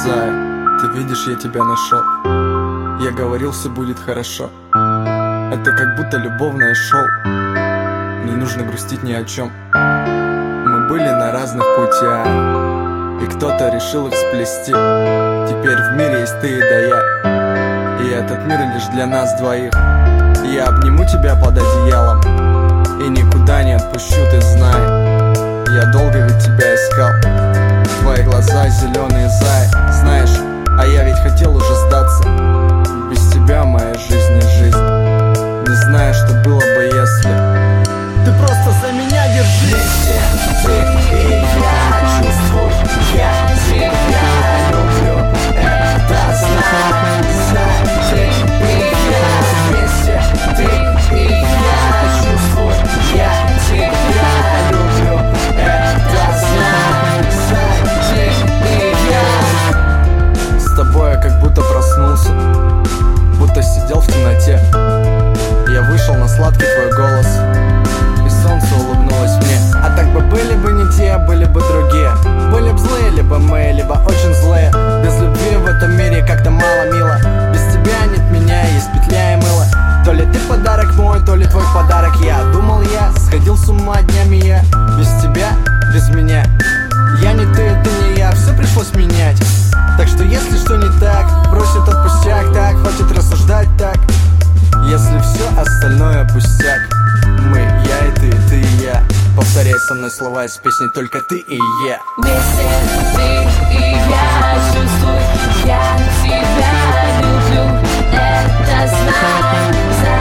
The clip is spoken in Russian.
Зая, ты видишь, я тебя нашел. Я говорил, все будет хорошо. Это как будто любовное шоу. Не нужно грустить ни о чем. Мы были на разных путях, и кто-то решил их сплести. Теперь в мире есть ты и да я, и этот мир лишь для нас двоих. Я обниму тебя под одеялом и никуда не отпущу, ты знай. Я долго ведь тебя искал. Твои глаза зеленые, зая. Знаешь, а я ведь хотел уже сдаться. Без тебя моя жизнь не жизнь. Не знаю, что было бы, если ты просто за меня держись. Ты и я чувствую, я тебя люблю. Это знай, ты и я вместе. Ты и я чувствую, я тебя люблю. Это знай, ты и я. С тобой я как будто проснулся, будто сидел в темноте. Я вышел на сладкий твой голос, и солнце улыбнулось мне. А так бы были бы не те, были бы другие. Были бы злые, либо мы, либо очень злые. Без любви в этом мире как-то мало мило. Без тебя нет меня, есть петля и мыло. То ли ты подарок мой, то ли твой подарок я. Думал я, сходил с ума днями я. Без тебя, без меня. Я не ты, ты не я, все пришлось менять. Так что если что не так, брось этот пустяк. Так, хватит рассуждать так. Если все остальное пустяк. Мы, я и ты и я. Повторяй со мной слова из песни «Только ты и я». Вместе ты и я чувствую, я тебя люблю. Это знай,